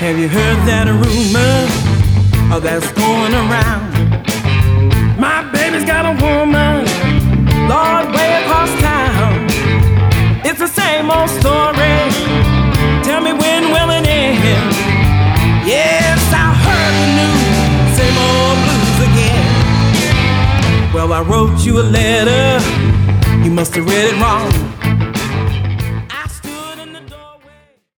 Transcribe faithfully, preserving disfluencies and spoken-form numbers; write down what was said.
Have you heard that rumor oh, that's going around? My baby's got a woman, Lord, way across town. It's the same old story. Tell me when will it end? Yes, I heard the news, same old blues again. Well, I wrote you a letter, you must have read it wrong.